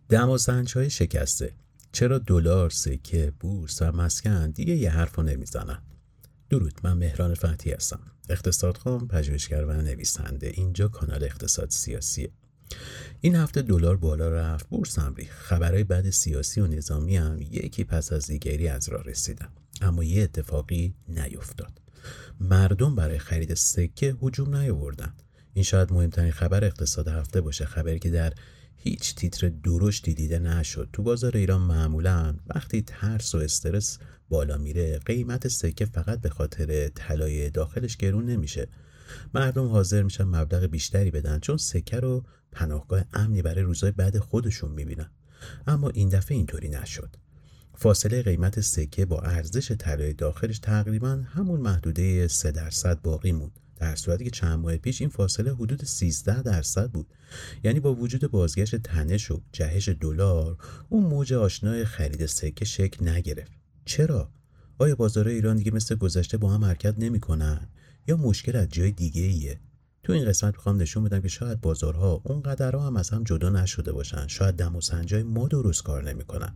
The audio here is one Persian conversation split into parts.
دماسنج‌های شکسته. چرا دلار، سکه، بورس و مسکن دیگه یه حرفو نمیزنن؟ درود، من مهران فتحی هستم، اقتصادخوان، پژوهشگر و نویسنده. اینجا کانال اقتصاد سیاسیه. این هفته دلار بالا رفت، بورس هم ریخت. خبرهای بد سیاسی و نظامی هم یکی پس از دیگری از راه رسیدن، اما یه اتفاقی نیفتاد. مردم برای خرید سکه هجوم نیاوردن. این شاید مهمترین خبر اقتصاد هفته باشه، خبری که در هیچ تیتر درشتی دیده نشد. تو بازار ایران معمولاً وقتی ترس و استرس بالا میره، قیمت سکه فقط به خاطر طلای داخلش گرون نمیشه. مردم حاضر میشن مبلغ بیشتری بدن چون سکه رو پناهگاه امنی برای روزهای بعد خودشون میبینن. اما این دفعه اینطوری نشد. فاصله قیمت سکه با ارزش طلای داخلش تقریباً همون محدوده 3% باقی موند، در صورتی که چند ماه پیش این فاصله حدود 13% بود. یعنی با وجود بازگشت تنش و جهش دلار، اون موج آشنای خرید سکه شکل نگرفت. چرا؟ آیا بازارهای ایران دیگه مثل گذشته با هم حرکت نمی‌کنن یا مشکل از جای دیگه ایه؟ تو این قسمت میخوام نشون بدم که شاید بازارها اونقدرها هم از هم جدا نشده باشن. شاید دماسنجای ما درست کار نمی‌کنن.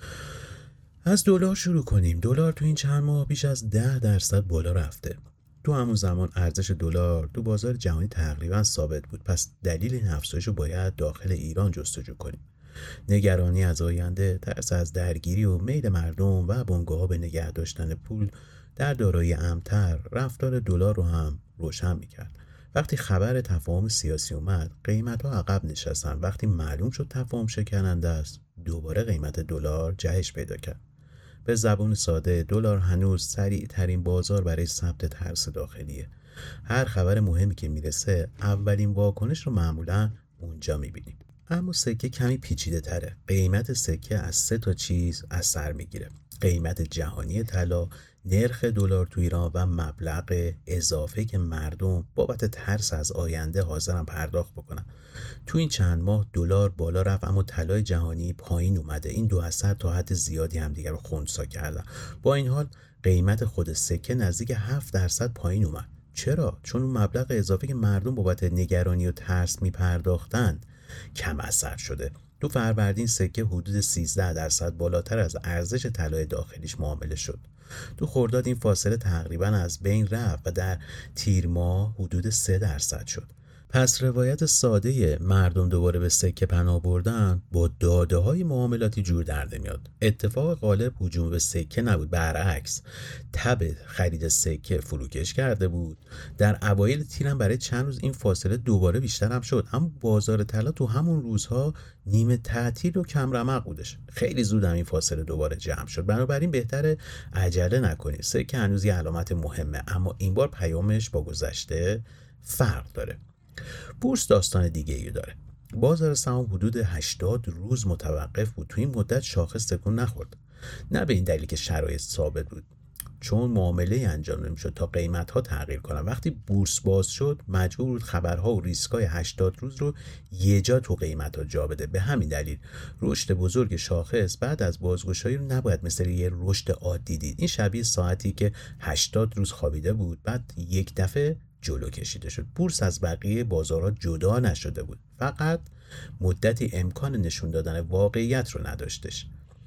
از دلار شروع کنیم. دلار تو این چند ماه بیش از 10% بالا رفته. تو همون زمان ارزش دلار تو بازار جهانی تقریبا ثابت بود. پس دلیل این افزایش رو باید داخل ایران جستجو کنیم. نگرانی از آینده، ترس از درگیری و میل مردم و بنگاه‌ها به نگه داشتن پول در دارایی امن‌تر رفتار دلار رو هم روشن می‌کرد. وقتی خبر تفاهم سیاسی اومد، قیمت‌ها عقب نشستن. وقتی معلوم شد تفاهم شکننده است، دوباره قیمت دلار جهش پیدا کرد. به زبان ساده، دلار هنوز سریع ترین بازار برای ثبت ترس داخلیه. هر خبر مهمی که میرسه، اولین واکنش رو معمولاً اونجا میبینیم. اما سکه کمی پیچیده تره. قیمت سکه از 3 چیز اثر میگیره: قیمت جهانی طلا، نرخ دلار تو ایران و مبلغ اضافه که مردم بابت ترس از آینده حاضرن پرداخت بکنن. تو این چند ماه دلار بالا رفت اما طلای جهانی پایین اومده. این دو اثر تا حد زیادی همدیگر رو خنثی کردن. با این حال قیمت خود سکه نزدیک 7% پایین اومد. چرا؟ چون اون مبلغ اضافه که مردم بابت نگرانی و ترس میپرداختن کم اثر شده. تو فروردین سکه حدود 13% بالاتر از ارزش طلای داخلیش معامله شد. تو خرداد این فاصله تقریبا از بین رفت و در تیر ماه حدود 3% شد. پس روایت ساده مردم دوباره به سکه پناه بردن با داده‌های معاملاتی جور در نمیاد. اتفاق غالب هجوم به سکه نبود، برعکس تب خرید سکه فروکش کرده بود. در اوایل تیر هم برای چند روز این فاصله دوباره بیشتر هم شد، اما بازار طلا تو همون روزها نیمه تعطیل و کم رمق بودش. خیلی زود هم این فاصله دوباره جمع شد. بنابراین بهتره عجله نکنید. سکه هنوز یه علامت مهمه، اما این بار پیامش با گذشته فرق داره. بورس داستان دیگه ای داره. بازار سهام حدود 80 روز متوقف بود. تو این مدت شاخص تکون نخورد. نه به این دلیل که شرایط ثابت بود، چون معامله انجام نمیشد تا قیمت‌ها تغییر کنن. وقتی بورس باز شد، مجبور بود خبرها و ریسک‌های 80 روز رو یه جا تو قیمت‌ها جا بده. به همین دلیل رشد بزرگ شاخص بعد از بازگشایی رو نباید مثل یه رشد عادی دید. این شبیه ساعتی که 80 روز خوابیده بود، بعد یک دفعه جلو کشیده شد. بورس از بقیه بازارها جدا نشده بود، فقط مدتی امکان نشون دادن واقعیت رو نداشتش.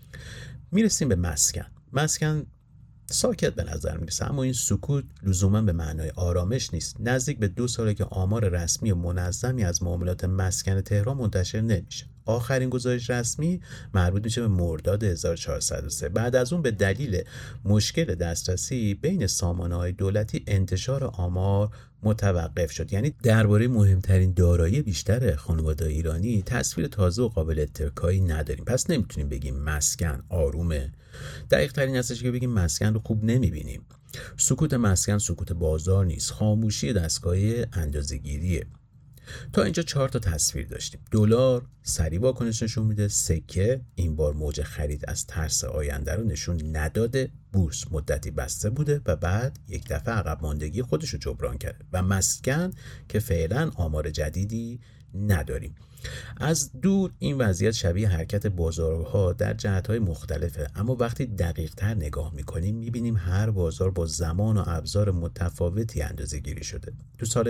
میرسیم به مسکن ساکت به نظر میرسه، اما این سکوت لزوما به معنای آرامش نیست. نزدیک به 2 ساله که آمار رسمی و منظمی از معاملات مسکن تهران منتشر نمیشه. آخرین گزارش رسمی مربوط میشه به مرداد 1403. بعد از اون به دلیل مشکل دسترسی بین سامانه‌های دولتی انتشار آمار متوقف شد. یعنی درباره مهمترین دارایی بیشتر خانواده ایرانی تصویر تازه و قابل اتکایی نداریم. پس نمیتونیم بگیم مسکن آرومه. دقیق ترین هستش که بگیم مسکن رو خوب نمیبینیم. سکوت مسکن سکوت بازار نیست، خاموشی دستگاه اندازه‌گیریه. تا اینجا 4 تصویر داشتیم. دلار سریع واکنش نشون میده، سکه این بار موج خرید از ترس آینده رو نشون نداده، بورس مدتی بسته بوده و بعد یک دفعه عقب ماندگی خودش رو جبران کرده، و مسکن که فعلا آمار جدیدی نداریم. از دور این وضعیت شبیه حرکت بازارها در جهت‌های مختلفه، اما وقتی دقیق‌تر نگاه می‌کنیم می‌بینیم هر بازار با زمان و ابزار متفاوتی اندازه‌گیری شده. تو سال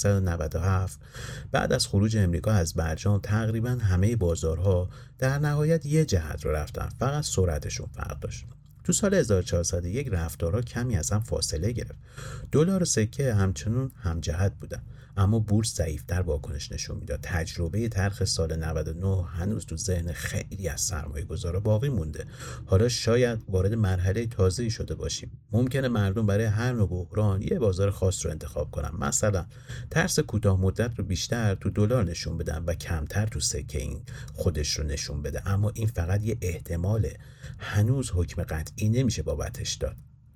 1397 بعد از خروج امریکا از برجام تقریباً همه بازارها در نهایت یه جهت رو رفتن، فقط سرعتشون فرق داشت. تو سال 1401 رفتارها کمی از هم فاصله گرفت. دلار و سکه همچنان همجهت بودن، اما بورس ضعیف‌تر واکنش نشون میداد. تجربه تلخ سال 99 هنوز تو ذهن خیلی از سرمایه‌گذارا باقی مونده. حالا شاید وارد مرحله تازه‌ای شده باشیم. ممکنه مردم برای هر نوع بحران یه بازار خاص رو انتخاب کنن. مثلا ترس کوتاه مدت رو بیشتر تو دلار نشون بدن و کمتر تو سکه این خودش رو نشون بده. اما این فقط یه احتماله. هنوز حکم قطعی نمیشه بابتش داد.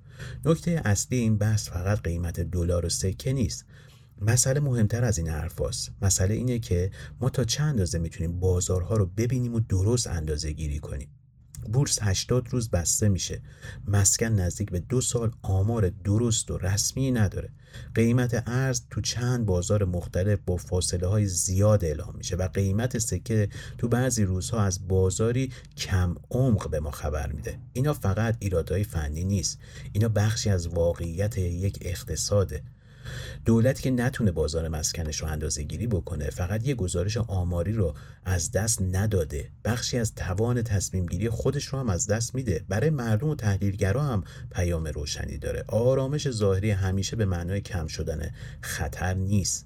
نکته اصلی این بحث فقط قیمت دلار و سکه نیست. مسئله مهمتر از این حرفاست. مسئله اینه که ما تا چند اندازه میتونیم بازارها رو ببینیم و درست اندازه گیری کنیم. بورس 80 روز بسته میشه. مسکن نزدیک به 2 سال آمار درست و رسمی نداره. قیمت ارز تو چند بازار مختلف با فاصله های زیاد اعلام میشه و قیمت سکه تو بعضی روزها از بازاری کم عمق به ما خبر میده. اینا فقط ایرادهای فنی نیست. اینا بخشی از واقعیت یک اقتصاده. دولتی که نتونه بازار مسکنش رو اندازه گیری بکنه فقط یه گزارش آماری رو از دست نداده، بخشی از توان تصمیم گیری خودش رو هم از دست میده. برای مردم و تحلیلگرا هم پیام روشنی داره. آرامش ظاهری همیشه به معنای کم شدن خطر نیست.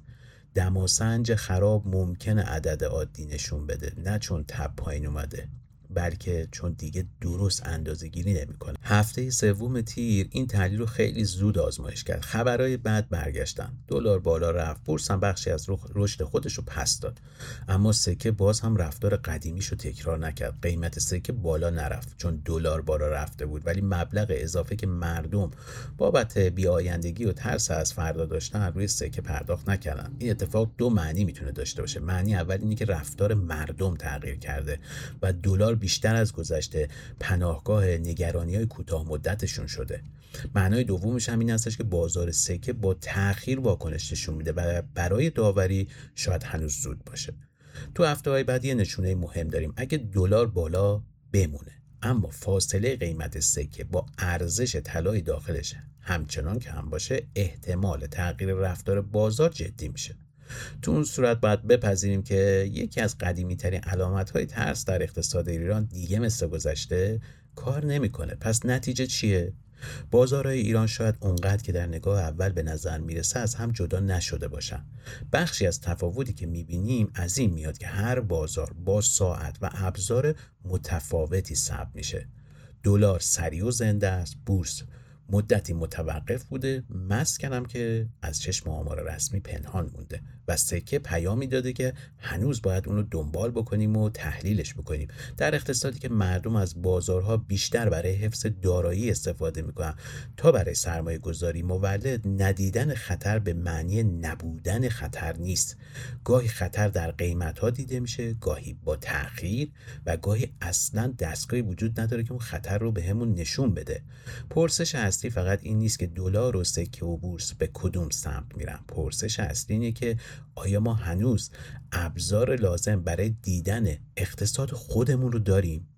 دماسنج خراب ممکنه عدد عادی نشون بده، نه چون تب پایین اومده، بلکه چون دیگه درست اندازه گیری نمی‌کنه. هفته سوم تیر این تحلیل رو خیلی زود آزمایش کرد. خبرهای بد برگشتن. دلار بالا رفت، بورس هم بخشی از رشد خودش رو پس داد. اما سکه باز هم رفتار قدیمیش رو تکرار نکرد. قیمت سکه بالا نرفت چون دلار بالا رفته بود، ولی مبلغ اضافه که مردم بابت بی‌آیندگی و ترس از فردا داشتن روی سکه پرداخت نکردن. این اتفاق دو معنی میتونه داشته باشه. معنی اول اینه که رفتار مردم تغییر کرده و دلار بیشتر از گذشته پناهگاه نگرانی‌های کوتاه مدتشون شده. معنای دومش هم این هستش که بازار سکه با تأخیر واکنش نشون میده و برای داوری شاید هنوز زود باشه. تو هفته‌های بعد یه نشونه مهم داریم. اگه دلار بالا بمونه اما فاصله قیمت سکه با ارزش طلای داخلش همچنان که هم باشه، احتمال تغییر رفتار بازار جدی میشه. تو اون صورت باید بپذیریم که یکی از قدیمی ترین علامت‌های ترس در اقتصاد ایران دیگه مثل گذشته کار نمی‌کنه. پس نتیجه چیه؟ بازارهای ایران شاید اونقدر که در نگاه اول به نظر میرسه از هم جدا نشده باشن. بخشی از تفاوتی که میبینیم از این میاد که هر بازار با ساعت و ابزار متفاوتی ثبت میشه. دلار سریع و زنده است، بورس مدتی متوقف بوده، مسکن هم که از چشم آمار رسمی پنهان مونده و سکه پیامی داده که هنوز باید اونو دنبال بکنیم و تحلیلش بکنیم. در اقتصادی که مردم از بازارها بیشتر برای حفظ دارایی استفاده میکنن تا برای سرمایه گذاری، مولد ندیدن خطر به معنی نبودن خطر نیست. گاهی خطر در قیمت ها دیده میشه، گاهی با تأخیر و گاهی اصلا دستگاهی وجود نداره که اون خطر رو بهمون نشون بده. پرسش اصلی فقط این نیست که دلار و سکه و بورس به کدوم سمت میرن. پرسش اصلی اینه که آیا ما هنوز ابزار لازم برای دیدن اقتصاد خودمون رو داریم؟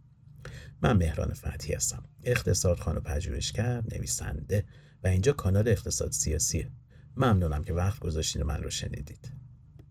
من مهران فتحی هستم، اقتصادخوان و پژوهشگر، نویسنده و اینجا کانال اقتصاد سیاسیه. ممنونم که وقت گذاشتین و من رو شنیدید.